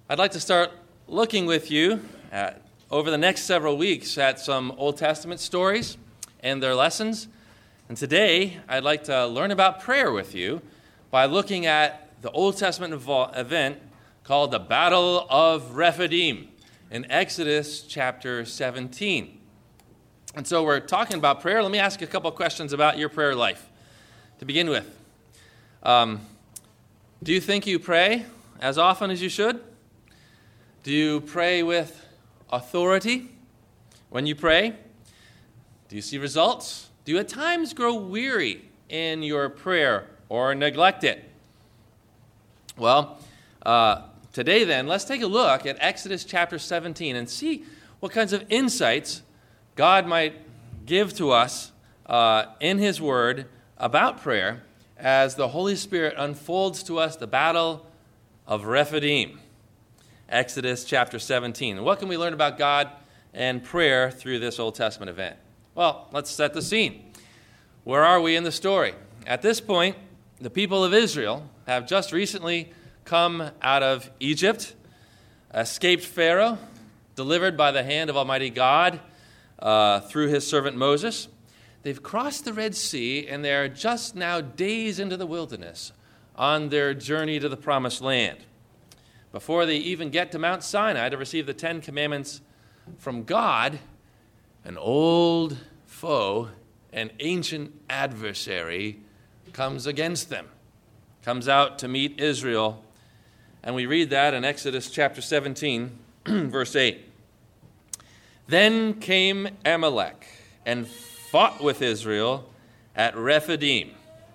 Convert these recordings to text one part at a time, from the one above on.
I'd like to start looking with you over the next several weeks at some Old Testament stories and their lessons. And today, I'd like to learn about prayer with you by looking at the Old Testament event called the Battle of Rephidim in Exodus chapter 17. And so we're talking about prayer. Let me ask you a couple of questions about your prayer life. To begin with, do you think you pray as often as you should? Do you pray with authority when you pray? Do you see results? Do you at times grow weary in your prayer or neglect it? Well, today then, let's take a look at Exodus chapter 17 and see what kinds of insights God might give to us in His Word about prayer as the Holy Spirit unfolds to us the battle of Rephidim. Exodus chapter 17. And what can we learn about God and prayer through this Old Testament event? Well, let's set the scene. Where are we in the story? At this point, the people of Israel have just recently come out of Egypt, escaped Pharaoh, delivered by the hand of Almighty God through his servant Moses. They've crossed the Red Sea, and they're just now days into the wilderness on their journey to the Promised Land. Before they even get to Mount Sinai to receive the Ten Commandments from God, an old foe, an ancient adversary, comes against them, comes out to meet Israel. And we read that in Exodus chapter 17, verse 8. Then came Amalek and fought with Israel at Rephidim.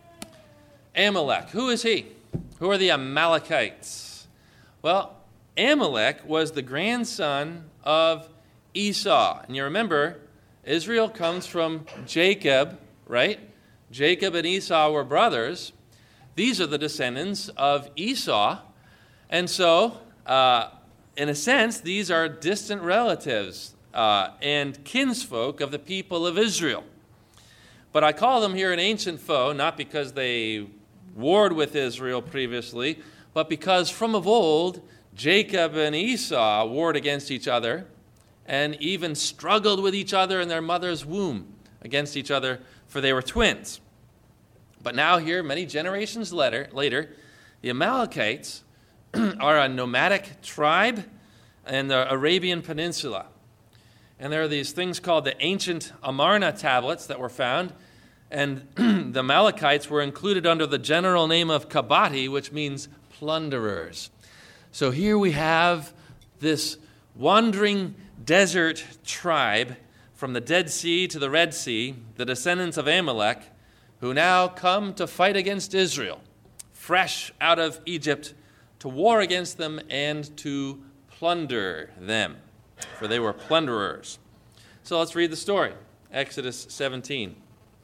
Amalek, who is he? Who are the Amalekites? Well, Amalek was the grandson of Esau. And you remember, Israel comes from Jacob, right? Jacob and Esau were brothers. These are the descendants of Esau. And so, in a sense, these are distant relatives and kinsfolk of the people of Israel. But I call them here an ancient foe, not because they warred with Israel previously, but because from of old, Jacob and Esau warred against each other and even struggled with each other in their mother's womb against each other, for they were twins. But now here, many generations later, the Amalekites are a nomadic tribe in the Arabian Peninsula. And there are these things called the ancient Amarna tablets that were found, and the Amalekites were included under the general name of Kabati, which means plunderers. So here we have this wandering desert tribe from the Dead Sea to the Red Sea, the descendants of Amalek, who now come to fight against Israel, fresh out of Egypt, to war against them and to plunder them, for they were plunderers. So let's read the story, Exodus 17.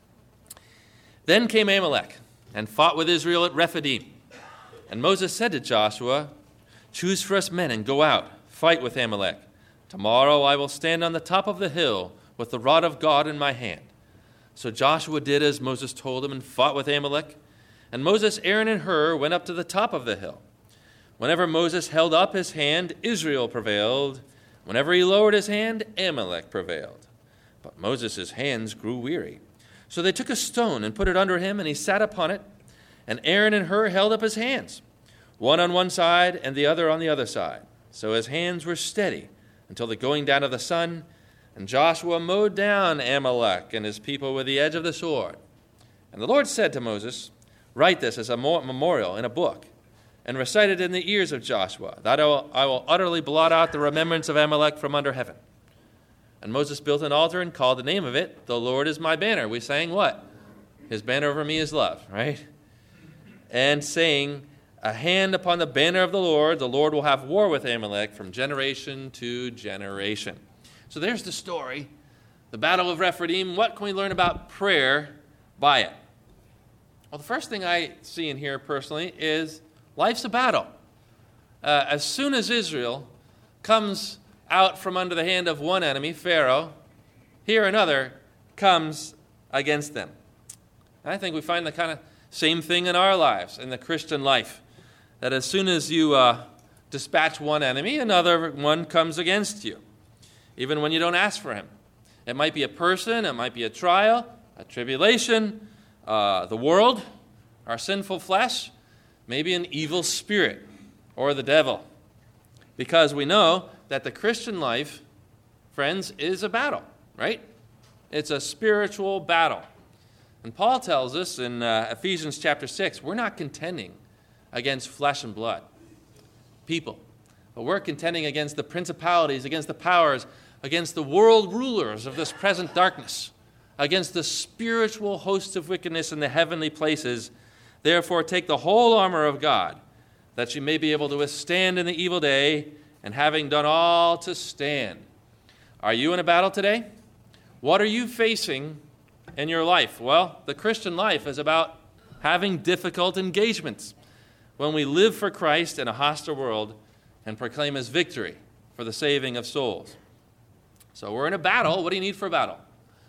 Then came Amalek and fought with Israel at Rephidim. And Moses said to Joshua, "Choose for us men and go out, fight with Amalek. Tomorrow I will stand on the top of the hill with the rod of God in my hand." So Joshua did as Moses told him and fought with Amalek. And Moses, Aaron, and Hur went up to the top of the hill. Whenever Moses held up his hand, Israel prevailed. Whenever he lowered his hand, Amalek prevailed. But Moses' hands grew weary. So they took a stone and put it under him, and he sat upon it. And Aaron and Hur held up his hands, one on one side and the other on the other side. So his hands were steady until the going down of the sun. And Joshua mowed down Amalek and his people with the edge of the sword. And the Lord said to Moses, "Write this as a memorial in a book, and recite it in the ears of Joshua, that I will utterly blot out the remembrance of Amalek from under heaven." And Moses built an altar and called the name of it, "The Lord is my banner." We sang what? His banner over me is love, right? And saying, "A hand upon the banner of the Lord will have war with Amalek from generation to generation." So there's the story, the Battle of Rephidim. What can we learn about prayer by it? Well, the first thing I see in here personally is life's a battle. As soon as Israel comes out from under the hand of one enemy, Pharaoh, here another comes against them. And I think we find the kind of same thing in our lives, in the Christian life, that as soon as you dispatch one enemy, another one comes against you, even when you don't ask for him. It might be a person, it might be a trial, a tribulation, the world, our sinful flesh, maybe an evil spirit or the devil. Because we know that the Christian life, friends, is a battle, right? It's a spiritual battle. And Paul tells us in Ephesians chapter 6, we're not contending against flesh and blood, people, but we're contending against the principalities, against the powers, against the world rulers of this present darkness, against the spiritual hosts of wickedness in the heavenly places. Therefore, take the whole armor of God, that you may be able to withstand in the evil day, and having done all to stand. Are you in a battle today? What are you facing in your life? Well, the Christian life is about having difficult engagements when we live for Christ in a hostile world and proclaim his victory for the saving of souls. So we're in a battle. What do you need for a battle?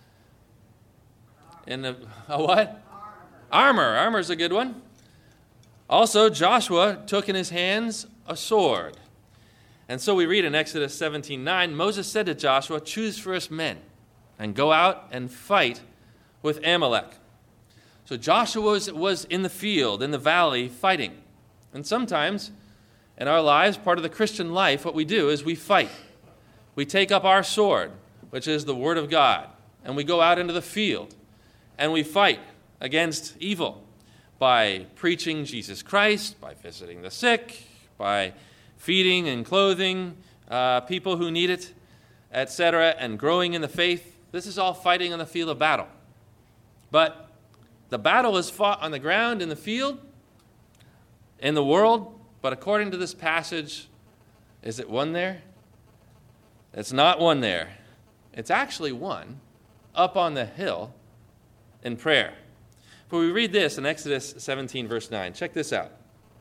A what? Armor. Armor's a good one. Also, Joshua took in his hands a sword. And so we read in Exodus 17:9, Moses said to Joshua, choose for us men and go out and fight with Amalek. So Joshua was in the field, in the valley, fighting. And sometimes in our lives, part of the Christian life, what we do is we fight. We take up our sword, which is the Word of God, and we go out into the field, and we fight against evil by preaching Jesus Christ, by visiting the sick, by feeding and clothing people who need it, etc., and growing in the faith. This is all fighting on the field of battle. But the battle is fought on the ground, in the field, in the world. But according to this passage, is it won there? It's not won there. It's actually won up on the hill in prayer. But we read this in Exodus 17, verse 9. Check this out.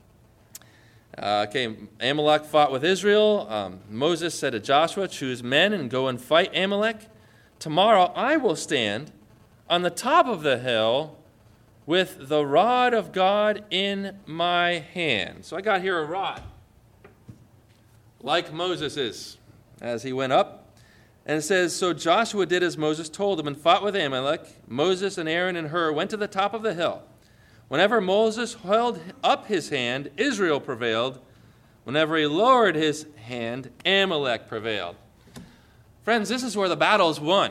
Amalek fought with Israel. Moses said to Joshua, choose men and go and fight Amalek. Tomorrow I will stand on the top of the hill with the rod of God in my hand. So I got here a rod, like Moses's, as he went up. And it says, so Joshua did as Moses told him and fought with Amalek. Moses and Aaron and Hur went to the top of the hill. Whenever Moses held up his hand, Israel prevailed. Whenever he lowered his hand, Amalek prevailed. Friends, this is where the battle is won.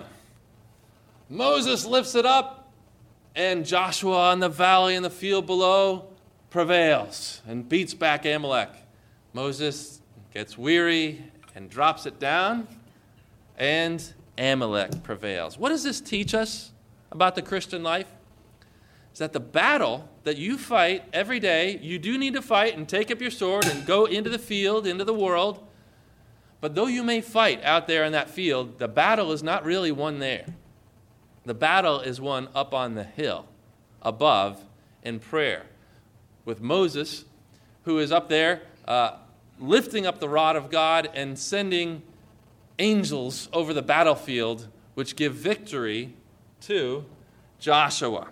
Moses lifts it up, and Joshua in the valley in the field below prevails and beats back Amalek. Moses gets weary and drops it down, and Amalek prevails. What does this teach us about the Christian life? Is that the battle that you fight every day, you do need to fight and take up your sword and go into the field, into the world. But though you may fight out there in that field, the battle is not really won there. The battle is won up on the hill, above, in prayer, with Moses, who is up there lifting up the rod of God and sending angels over the battlefield, which give victory to Joshua.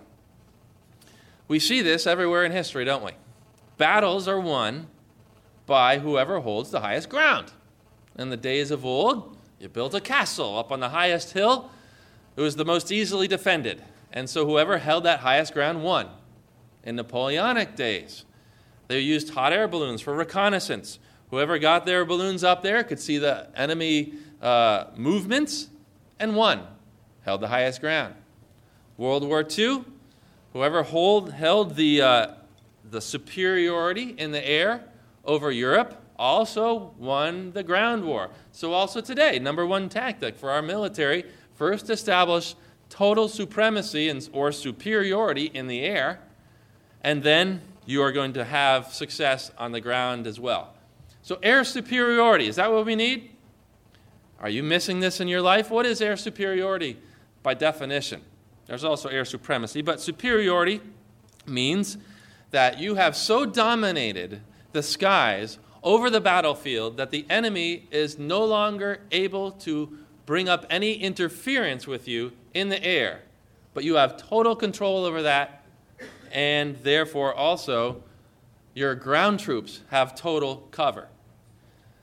We see this everywhere in history, don't we? Battles are won by whoever holds the highest ground. In the days of old, you built a castle up on the highest hill. It was the most easily defended. And so whoever held that highest ground won. In Napoleonic days, they used hot air balloons for reconnaissance. Whoever got their balloons up there could see the enemy movements and won, held the highest ground. World War II, whoever held the superiority in the air over Europe also won the ground war. So also today, number one tactic for our military, first establish total supremacy or superiority in the air, and then you are going to have success on the ground as well. So air superiority, is that what we need? Are you missing this in your life? What is air superiority by definition? There's also air supremacy, but superiority means that you have so dominated the skies over the battlefield that the enemy is no longer able to bring up any interference with you in the air. But you have total control over that, and therefore also your ground troops have total cover.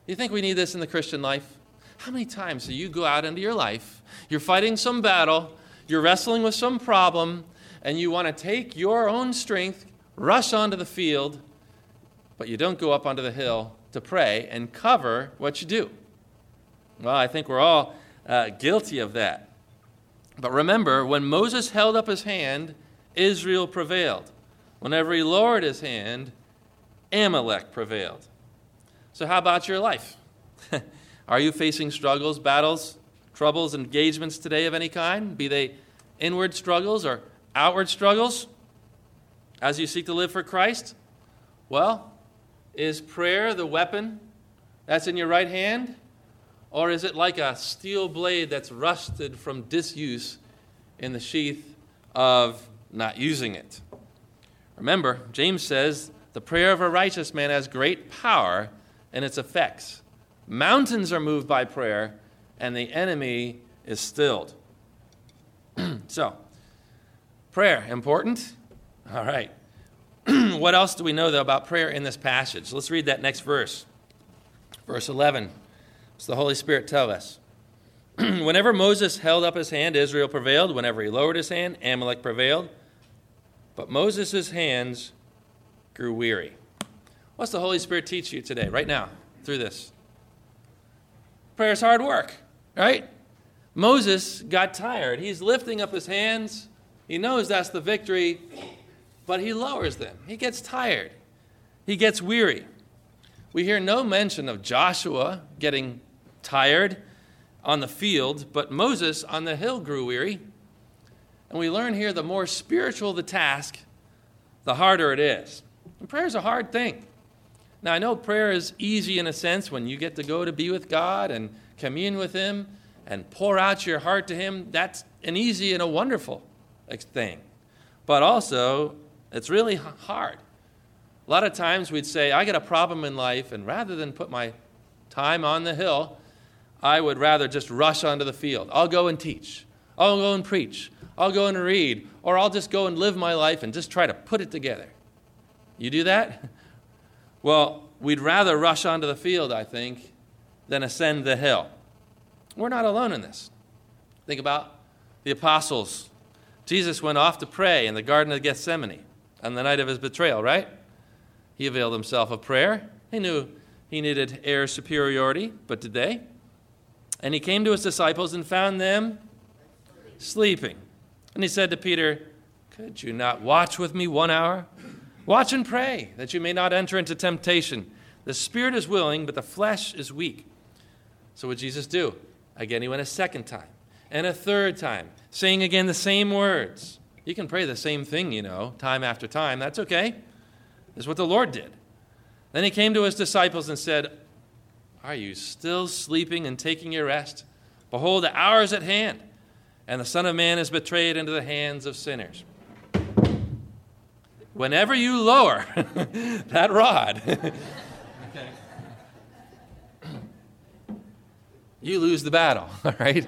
You think we need this in the Christian life? How many times do you go out into your life, you're fighting some battle, you're wrestling with some problem, and you want to take your own strength, rush onto the field, but you don't go up onto the hill to pray and cover what you do? Well, I think we're all guilty of that. But remember, when Moses held up his hand, Israel prevailed. Whenever he lowered his hand, Amalek prevailed. So how about your life? Are you facing struggles, battles, troubles, engagements today of any kind? Be they inward struggles or outward struggles as you seek to live for Christ? Well, is prayer the weapon that's in your right hand? Or is it like a steel blade that's rusted from disuse in the sheath of not using it? Remember, James says, the prayer of a righteous man has great power in its effects. Mountains are moved by prayer, and the enemy is stilled. So, prayer, important? All right. What else do we know, though, about prayer in this passage? Let's read that next verse. Verse 11. What's the Holy Spirit tell us? Whenever Moses held up his hand, Israel prevailed. Whenever he lowered his hand, Amalek prevailed. But Moses' hands grew weary. What's the Holy Spirit teach you today, right now, through this? Prayer is hard work, right? Moses got tired. He's lifting up his hands. He knows that's the victory, but he lowers them. He gets tired. He gets weary. We hear no mention of Joshua getting tired on the field, but Moses on the hill grew weary. And we learn here the more spiritual the task, the harder it is. And prayer is a hard thing. Now, I know prayer is easy in a sense when you get to go to be with God and commune with Him and pour out your heart to Him. That's an easy and a wonderful thing. But also, it's really hard. A lot of times we'd say, I got a problem in life, and rather than put my time on the hill, I would rather just rush onto the field. I'll go and teach. I'll go and preach. I'll go and read. Or I'll just go and live my life and just try to put it together. You do that? Well, we'd rather rush onto the field, I think, than ascend the hill. We're not alone in this. Think about the apostles. Jesus went off to pray in the Garden of Gethsemane on the night of his betrayal, right? He availed himself of prayer. He knew he needed air superiority, but did they? And he came to his disciples and found them sleeping. And he said to Peter, could you not watch with me 1 hour? Watch and pray, that you may not enter into temptation. The spirit is willing, but the flesh is weak. So what did Jesus do? Again, he went a second time, and a third time, saying again the same words. You can pray the same thing, time after time. That's okay. That's what the Lord did. Then he came to his disciples and said, are you still sleeping and taking your rest? Behold, the hour is at hand, and the Son of Man is betrayed into the hands of sinners. Whenever you lower that rod, you lose the battle, all right?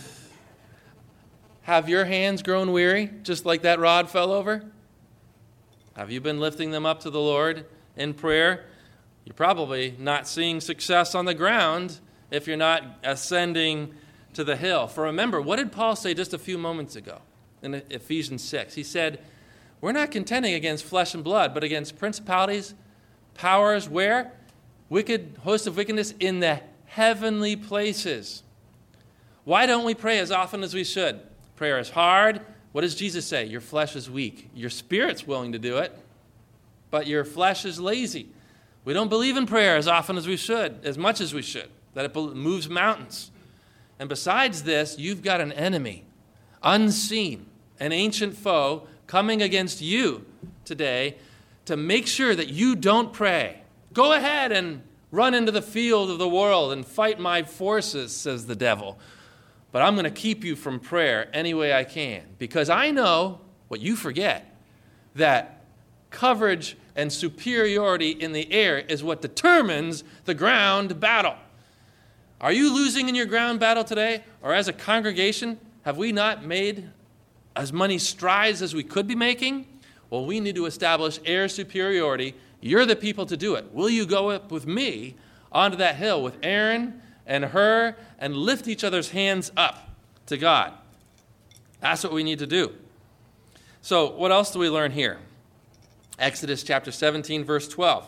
Have your hands grown weary, just like that rod fell over? Have you been lifting them up to the Lord in prayer? You're probably not seeing success on the ground if you're not ascending to the hill. For remember, what did Paul say just a few moments ago in Ephesians 6? He said, we're not contending against flesh and blood, but against principalities, powers, where? Wicked hosts of wickedness in the heavenly places. Why don't we pray as often as we should? Prayer is hard. What does Jesus say? Your flesh is weak. Your spirit's willing to do it, but your flesh is lazy. We don't believe in prayer as often as we should, as much as we should, that it moves mountains. And besides this, you've got an enemy, unseen, an ancient foe, coming against you today to make sure that you don't pray. Go ahead and run into the field of the world and fight my forces, says the devil. But I'm going to keep you from prayer any way I can, because I know what you forget, that coverage and superiority in the air is what determines the ground battle. Are you losing in your ground battle today? Or as a congregation, have we not made as many strides as we could be making? Well, we need to establish air superiority. You're the people to do it. Will you go up with me onto that hill with Aaron and Hur and lift each other's hands up to God. That's what we need to do. So what else do we learn here? Exodus chapter 17, verse 12.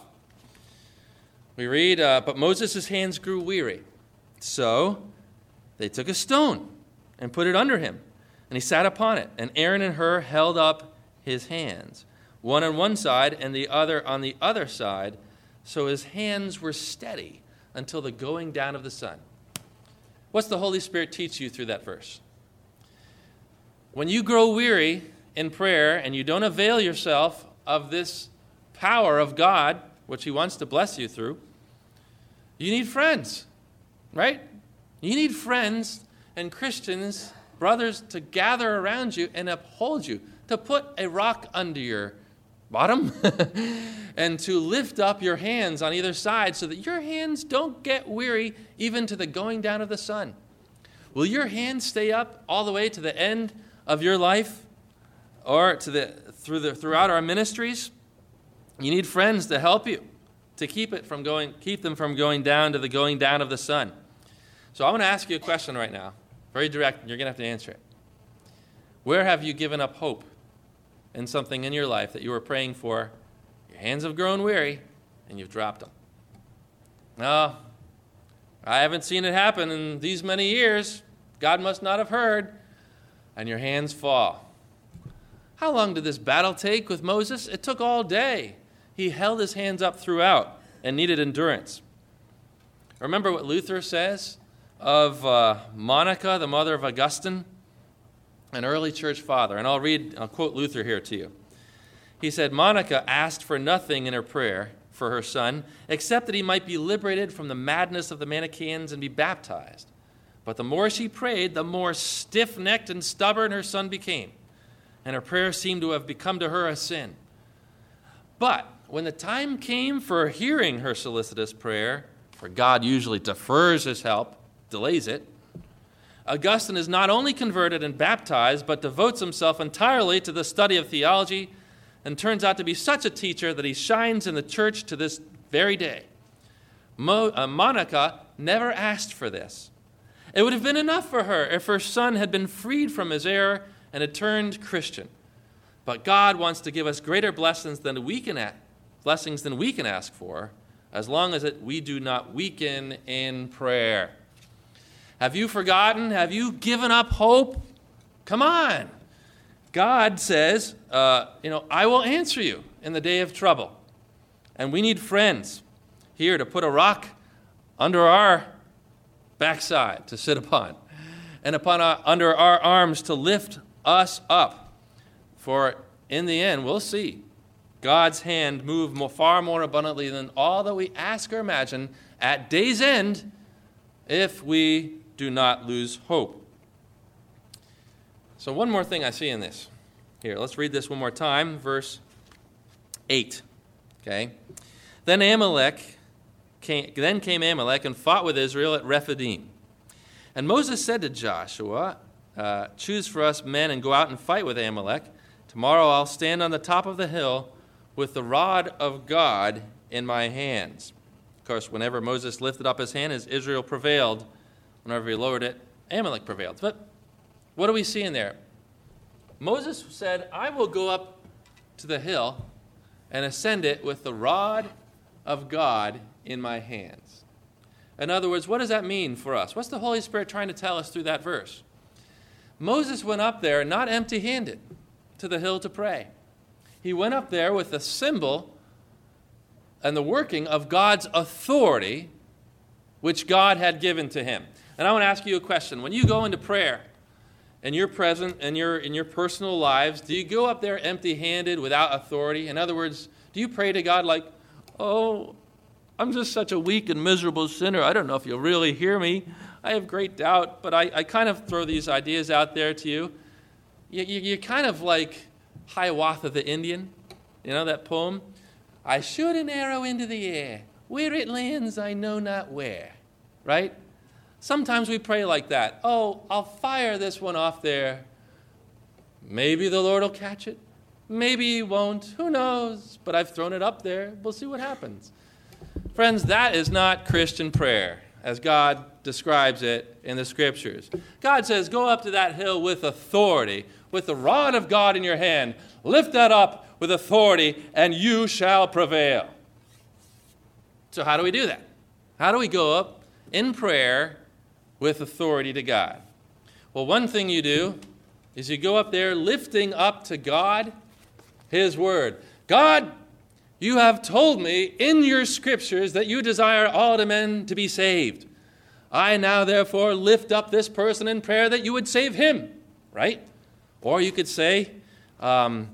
We read, but Moses' hands grew weary. So they took a stone and put it under him, and he sat upon it. And Aaron and Hur held up his hands, one on one side and the other on the other side, so his hands were steady until the going down of the sun. What's the Holy Spirit teach you through that verse? When you grow weary in prayer and you don't avail yourself of this power of God, which he wants to bless you through, you need friends, right? You need friends and Christians, brothers, to gather around you and uphold you, to put a rock under your bottom and to lift up your hands on either side so that your hands don't get weary even to the going down of the sun. Will your hands stay up all the way to the end of your life or throughout our ministries? You need friends to help you, to keep them from going down to the going down of the sun. So I want to ask you a question right now, very direct, and you're going to have to answer it. Where have you given up hope in something in your life that you were praying for? Your hands have grown weary, and you've dropped them. No, I haven't seen it happen in these many years. God must not have heard. And your hands fall. How long did this battle take with Moses? It took all day. He held his hands up throughout and needed endurance. Remember what Luther says of Monica, the mother of Augustine, an early church father. And I'll quote Luther here to you. He said, Monica asked for nothing in her prayer for her son, except that he might be liberated from the madness of the Manichaeans and be baptized. But the more she prayed, the more stiff-necked and stubborn her son became, and her prayer seemed to have become to her a sin. But when the time came for hearing her solicitous prayer, for God usually defers his help, delays it, Augustine is not only converted and baptized, but devotes himself entirely to the study of theology and turns out to be such a teacher that he shines in the church to this very day. Monica never asked for this. It would have been enough for her if her son had been freed from his error and had turned Christian. But God wants to give us greater blessings than we can ask for, as long as we do not weaken in prayer. Have you forgotten? Have you given up hope? Come on. God says, I will answer you in the day of trouble. And we need friends here to put a rock under our backside to sit upon, and under our arms to lift us up. For in the end, we'll see God's hand move far more abundantly than all that we ask or imagine at day's end if we do not lose hope. So one more thing I see in this. Here, let's read this one more time, verse 8. Okay. Then came Amalek and fought with Israel at Rephidim. And Moses said to Joshua, choose for us men and go out and fight with Amalek. Tomorrow I'll stand on the top of the hill with the rod of God in my hands. Of course, whenever Moses lifted up his hand, as Israel prevailed, whenever he lowered it, Amalek prevailed. But what do we see in there? Moses said, I will go up to the hill and ascend it with the rod of God in my hands. In other words, what does that mean for us? What's the Holy Spirit trying to tell us through that verse? Moses went up there not empty-handed to the hill to pray. He went up there with the symbol and the working of God's authority, which God had given to him. And I want to ask you a question. When you go into prayer and you're present in your personal lives, do you go up there empty-handed without authority? In other words, do you pray to God like, oh, I'm just such a weak and miserable sinner. I don't know if you'll really hear me. I have great doubt, but I kind of throw these ideas out there to you. You're kind of like Hiawatha the Indian, that poem? I shoot an arrow into the air. Where it lands, I know not where. Right? Sometimes we pray like that. Oh, I'll fire this one off there. Maybe the Lord will catch it. Maybe he won't. Who knows? But I've thrown it up there. We'll see what happens. Friends, that is not Christian prayer, as God describes it in the Scriptures. God says, go up to that hill with authority, with the rod of God in your hand. Lift that up with authority, and you shall prevail. So how do we do that? How do we go up in prayer with authority to God? Well, one thing you do is you go up there lifting up to God His word. God, you have told me in your Scriptures that you desire all men to be saved. I now therefore lift up this person in prayer that you would save him, right? Or you could say, God,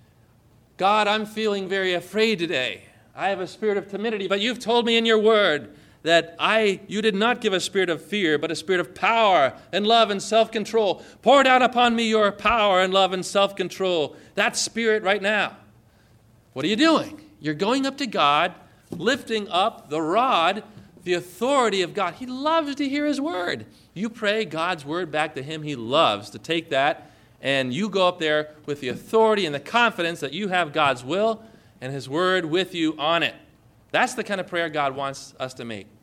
I'm feeling very afraid today. I have a spirit of timidity, but you've told me in your word that you did not give a spirit of fear, but a spirit of power and love and self-control. Pour down upon me your power and love and self-control. That spirit right now. What are you doing? You're going up to God, lifting up the rod, the authority of God. He loves to hear his word. You pray God's word back to him. He loves to take that, and you go up there with the authority and the confidence that you have God's will and his word with you on it. That's the kind of prayer God wants us to make.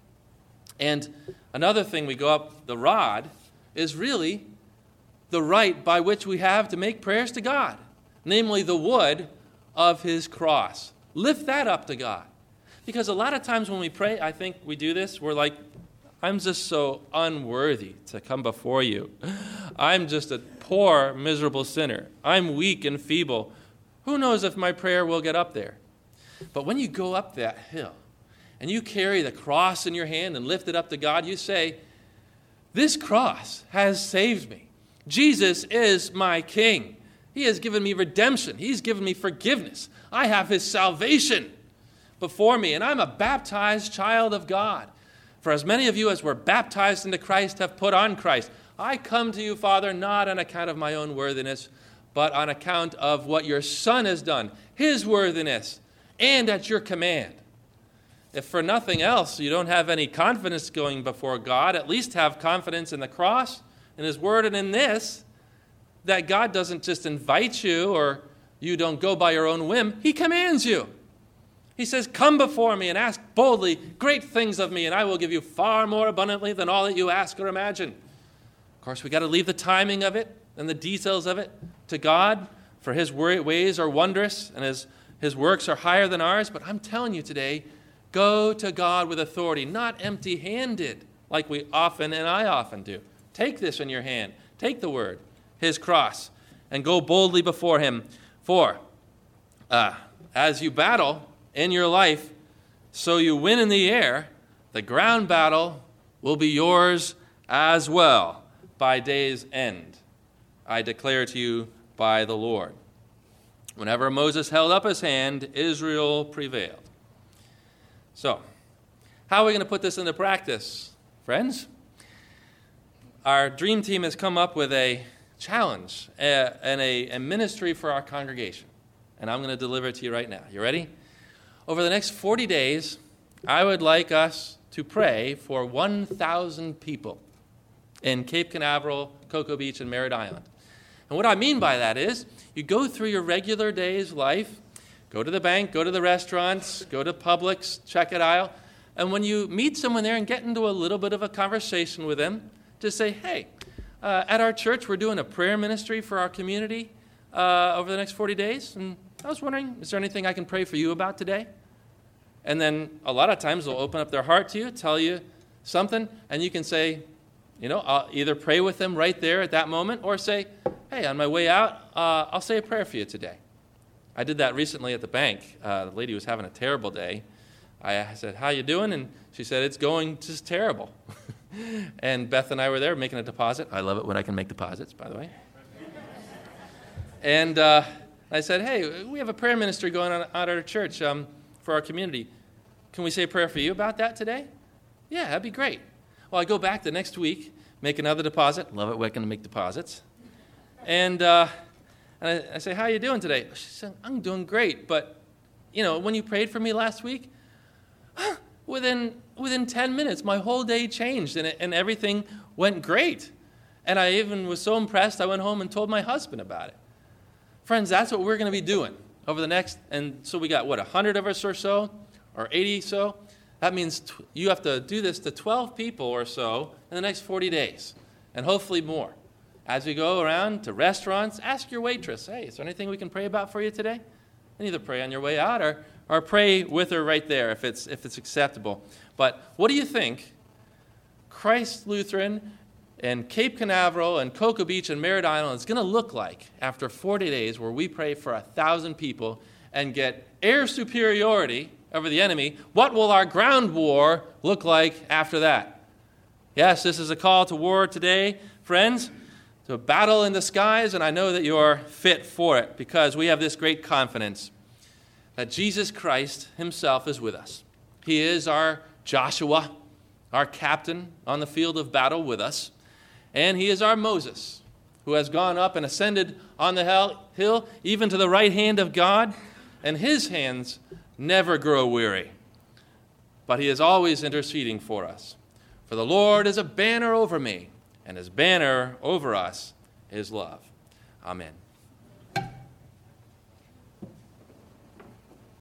And another thing we go up the rod is really the right by which we have to make prayers to God, namely the wood of his cross. Lift that up to God. Because a lot of times when we pray, I think we do this, we're like, I'm just so unworthy to come before you. I'm just a poor, miserable sinner. I'm weak and feeble. Who knows if my prayer will get up there? But when you go up that hill and you carry the cross in your hand and lift it up to God, you say, this cross has saved me. Jesus is my King. He has given me redemption. He's given me forgiveness. I have his salvation before me, and I'm a baptized child of God. For as many of you as were baptized into Christ have put on Christ. I come to you, Father, not on account of my own worthiness, but on account of what your Son has done, his worthiness, and at your command. If for nothing else you don't have any confidence going before God, at least have confidence in the cross, in his word, and in this, that God doesn't just invite you or you don't go by your own whim. He commands you. He says, come before me and ask boldly great things of me, and I will give you far more abundantly than all that you ask or imagine. Of course, we got to leave the timing of it and the details of it to God, for his ways are wondrous and his works are higher than ours. But I'm telling you today, go to God with authority, not empty-handed like we often and I often do. Take this in your hand. Take the word, his cross, and go boldly before him. For as you battle in your life, so you win in the air, the ground battle will be yours as well by day's end. I declare to you by the Lord. Whenever Moses held up his hand, Israel prevailed. So, how are we going to put this into practice, friends? Our dream team has come up with a challenge and a ministry for our congregation. And I'm going to deliver it to you right now. You ready? Over the next 40 days, I would like us to pray for 1,000 people in Cape Canaveral, Cocoa Beach, and Merritt Island. And what I mean by that is you go through your regular day's life, go to the bank, go to the restaurants, go to Publix, check it out, and when you meet someone there and get into a little bit of a conversation with them, just say, hey, at our church we're doing a prayer ministry for our community over the next 40 days, and I was wondering, is there anything I can pray for you about today? And then a lot of times they'll open up their heart to you, tell you something, and you can say, I'll either pray with them right there at that moment or say, hey, on my way out, I'll say a prayer for you today. I did that recently at the bank. The lady was having a terrible day. I said, how you doing? And she said, it's going just terrible. And Beth and I were there making a deposit. I love it when I can make deposits, by the way. And I said, hey, we have a prayer ministry going on at our church for our community. Can we say a prayer for you about that today? Yeah, that'd be great. Well, I go back the next week, make another deposit. Love it when I can make deposits. And I say, how are you doing today? She said, I'm doing great. But, when you prayed for me last week, within 10 minutes, my whole day changed and everything went great. And I even was so impressed, I went home and told my husband about it. Friends, that's what we're going to be doing over the next, and so we got, 100 of us or so, or 80 so, That means you have to do this to 12 people or so in the next 40 days, and hopefully more. As we go around to restaurants, ask your waitress, hey, is there anything we can pray about for you today? And either pray on your way out or pray with her right there if it's acceptable. But what do you think Christ Lutheran and Cape Canaveral and Cocoa Beach and Merritt Island is going to look like after 40 days where we pray for 1,000 people and get air superiority over the enemy? What will our ground war look like after that? Yes, this is a call to war today, friends, to a battle in the skies, and I know that you are fit for it because we have this great confidence that Jesus Christ himself is with us. He is our Joshua, our captain on the field of battle with us, and he is our Moses, who has gone up and ascended on the hill, even to the right hand of God, and his hands never grow weary, but he is always interceding for us. For the Lord is a banner over me, and his banner over us is love. Amen.